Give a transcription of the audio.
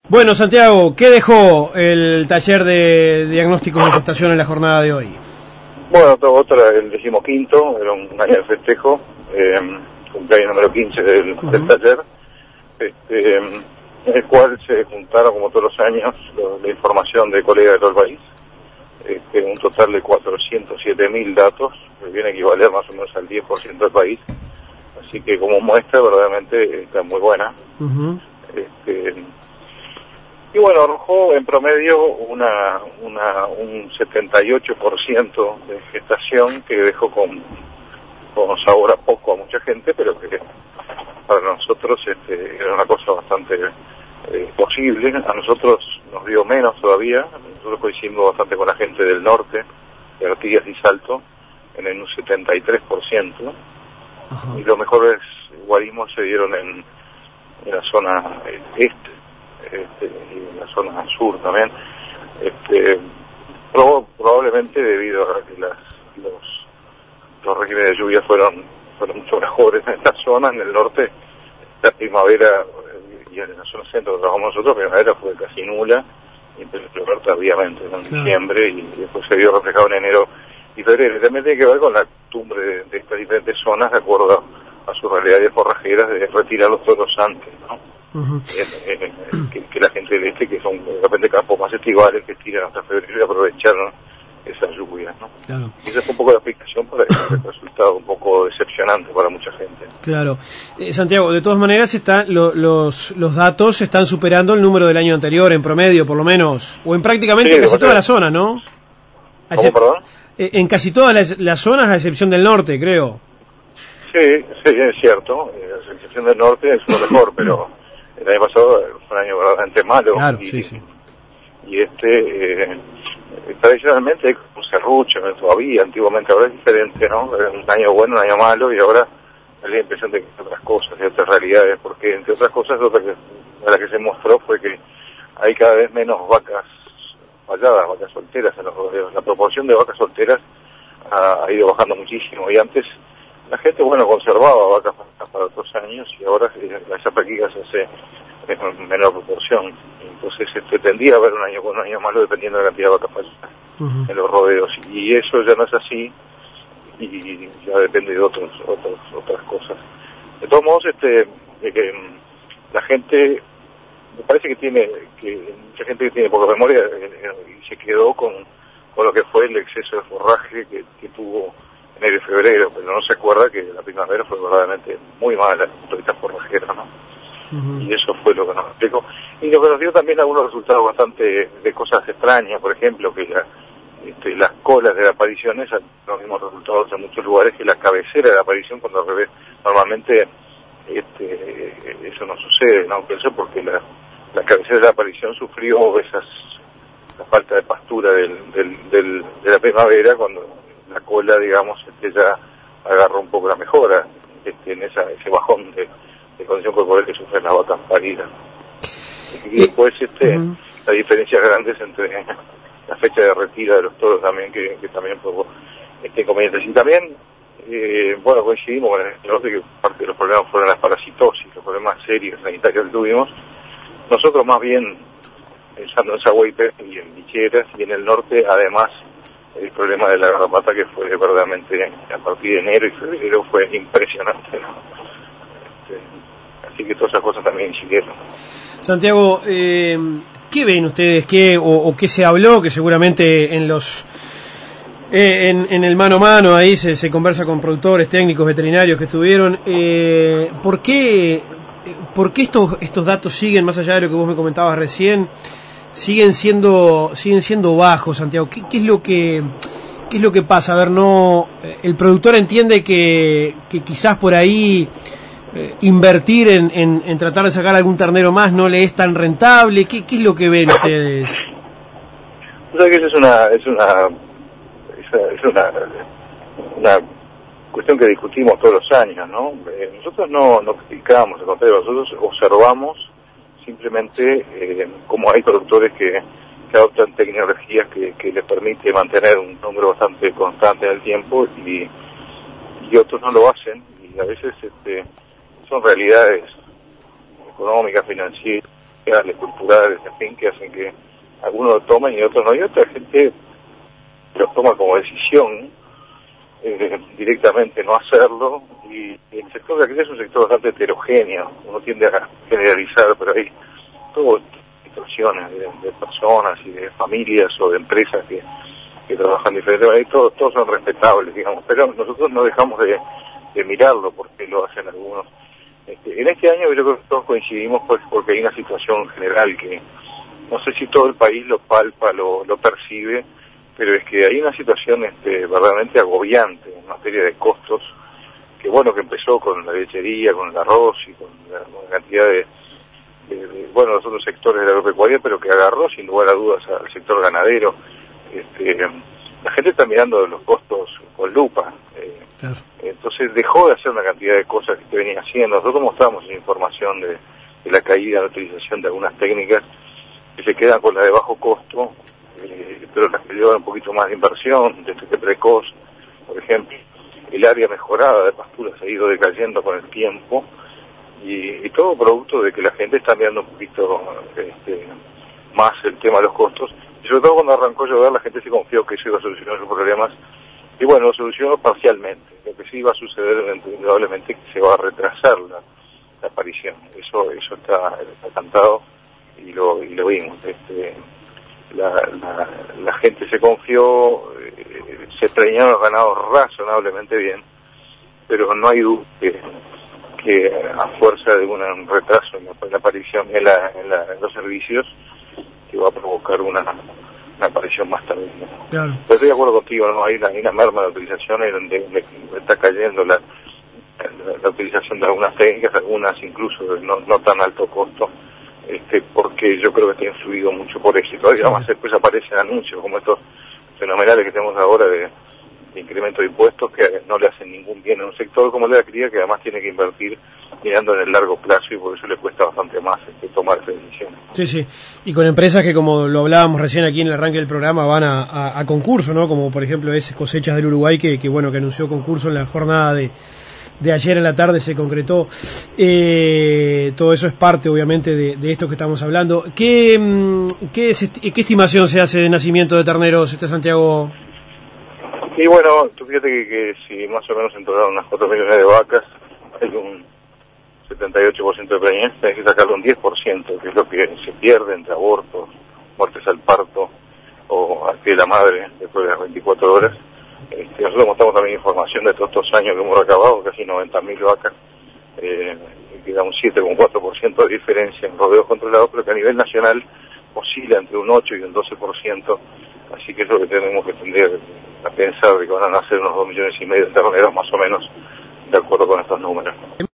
Bueno, Santiago, ¿qué dejó el taller de diagnósticos de gestación en la jornada de hoy? Bueno, otro el 15º, era un año de festejo, cumpleaños número 15 del taller, en el cual se juntaron, como todos los años, la información de colegas de todo el país, un total de 407.000 datos, que viene a equivaler más o menos al 10% del país, así que como muestra verdaderamente está muy buena. Y bueno, arrojó en promedio un 78% de gestación, que dejó con sabor a poco a mucha gente, pero que para nosotros era una cosa bastante posible. A nosotros nos dio menos todavía. Nosotros coincidimos bastante con la gente del norte, de Artigas y Salto, en un 73%. Y los mejores guarismos se dieron en la zona este, y en la zona sur también, probablemente debido a que los regímenes de lluvia fueron mucho mejores en esta zona. En el norte, la primavera, y en la zona centro que trabajamos nosotros, la primavera fue casi nula, y empezó a llover tardíamente en diciembre, y después se vio reflejado en enero y febrero. Y también tiene que ver con la costumbre de estas diferentes zonas, de acuerdo a sus realidades forrajeras, de retirar los toros antes, ¿no? Que la gente del este, que son de repente campos más estivales, que estiran hasta febrero y aprovecharon esas lluvias, ¿no? Claro. Esa fue un poco la explicación para el resultado un poco decepcionante para mucha gente. Claro. Santiago, de todas maneras los datos están superando el número del año anterior, en promedio, por lo menos, o en prácticamente casi todas las zonas, ¿no? ¿Cómo, perdón? En casi todas las zonas, a excepción del norte, creo. Sí, es cierto. La excepción del norte es lo mejor, pero el año pasado fue un año verdaderamente malo. Claro, y tradicionalmente hay un serrucho todavía, antiguamente, ahora es diferente, ¿no? Era un año bueno, un año malo, y ahora hay la impresión de que hay otras cosas, de otras realidades, porque entre otras cosas, la que se mostró fue que hay cada vez menos vacas falladas, vacas solteras en los rodeos. La proporción de vacas solteras ha ido bajando muchísimo, y antes la gente, conservaba vacas para otros años, y ahora esa práctica se hace en menor proporción. Entonces tendría a haber un año bueno, un año malo, dependiendo de la cantidad de vacas falladas en los rodeos, y eso ya no es así, y ya depende de otras cosas. De todos modos, la gente, me parece que mucha gente que tiene poca memoria y se quedó con lo que fue el exceso de forraje que tuvo enero y febrero, pero no se acuerda que la primavera fue verdaderamente muy mala, ahorita forrajera, ¿no? Y eso fue lo que nos explicó. Y lo que nos dio también algunos resultados bastante de cosas extrañas, por ejemplo, que las colas de las apariciones han los mismos resultados en muchos lugares que la cabecera de la aparición, cuando al revés, normalmente eso no sucede, ¿no? Pero eso porque la cabecera de la aparición sufrió la falta de pastura de la primavera, cuando la cola, digamos, ya agarró un poco la mejora en ese bajón de condición corporal que sufren las vacas paridas. Y después las diferencias grandes entre la fecha de retira de los toros también, que también provocó inconvenientes. Y también, coincidimos con el norte que parte de los problemas fueron las parasitosis, los problemas serios sanitarios que tuvimos. Nosotros más bien pensando en Zahuaype y en Bicheras, y en el norte además el problema de la garrapata, que fue verdaderamente a partir de enero y febrero fue impresionante, ¿no? Así que todas esas cosas también incidieron. Santiago, ¿qué ven ustedes? ¿Qué se habló? Que seguramente en el mano a mano ahí se conversa con productores, técnicos, veterinarios que estuvieron. ¿Por qué estos datos siguen, más allá de lo que vos me comentabas recién, siguen siendo bajos, Santiago? ¿Qué es lo que pasa? A ver, el productor entiende que quizás por ahí invertir en tratar de sacar algún ternero más no le es tan rentable. ¿Qué es lo que ven ustedes? O sea que eso es una cuestión que discutimos todos los años, ¿no? Nosotros no criticamos, al contrario, nosotros observamos simplemente como hay productores que adoptan tecnologías que les permite mantener un número bastante constante en el tiempo, y otros no lo hacen, y a veces son realidades económicas, financieras, sociales, culturales, en fin, que hacen que algunos lo tomen y otros no, y otra gente lo toma como decisión directamente no hacerlo, y el sector de aquel es un sector bastante heterogéneo, uno tiende a generalizar, pero hay todas situaciones de personas y de familias o de empresas que trabajan diferente manera, y todos son respetables, digamos, pero nosotros no dejamos de mirarlo porque lo hacen algunos. En este año yo creo que todos coincidimos pues porque hay una situación general que no sé si todo el país lo palpa, lo percibe, pero es que hay una situación verdaderamente agobiante en materia de costos, que bueno, que empezó con la lechería, con el arroz y con la cantidad de los otros sectores de la agropecuaria, pero que agarró sin lugar a dudas al sector ganadero. La gente está mirando los costos con lupa, claro. Entonces dejó de hacer una cantidad de cosas que venía haciendo. Nosotros mostramos información de la caída de la utilización de algunas técnicas que se quedan con la de bajo costo, pero las que llevan un poquito más de inversión, de precoz, por ejemplo. El área mejorada de pasturas ha ido decayendo con el tiempo, y todo producto de que la gente está mirando un poquito más el tema de los costos, y sobre todo cuando arrancó a llover la gente se confió que eso iba a solucionar sus problemas, y bueno, lo solucionó parcialmente. Lo que sí va a suceder indudablemente que se va a retrasar la aparición, eso está cantado y lo vimos. La gente se confió, se preñaron los ganados razonablemente bien, pero no hay duda que a fuerza de un retraso en la aparición en los servicios, que va a provocar una aparición más tarde. Claro. Pero estoy de acuerdo contigo, ¿no? Hay una merma de utilización en donde está cayendo la utilización de algunas técnicas, algunas incluso de no tan alto costo, porque yo creo que está influido mucho por eso. Y todavía más después aparecen anuncios como estos fenomenales que tenemos ahora de incremento de impuestos que no le hacen ningún bien a un sector como el de la cría, que además tiene que invertir mirando en el largo plazo, y por eso le cuesta bastante más tomar esa decisión. Sí, sí, y con empresas que, como lo hablábamos recién aquí en el arranque del programa, van a concurso, ¿no? Como por ejemplo es Cosechas del Uruguay, que anunció concurso en la jornada de ayer en la tarde, se concretó. Todo eso es parte, obviamente, de esto que estamos hablando. ¿Qué estimación se hace de nacimiento de terneros, Santiago? Y bueno, tú fíjate que si más o menos entraron unas 4 millones de vacas, hay un 78% de preñez, tenés que sacarle un 10%, que es lo que se pierde entre abortos, muertes al parto o al pie de la madre después de las 24 horas. Nosotros mostramos también información de todos estos años que hemos recabado, casi 90.000 vacas, que da un 7,4% de diferencia en rodeos controlados, pero que a nivel nacional oscila entre un 8 y un 12%, así que es lo que tenemos que tender a pensar, de que van a nacer unos 2,5 millones de terneros más o menos, de acuerdo con estos números.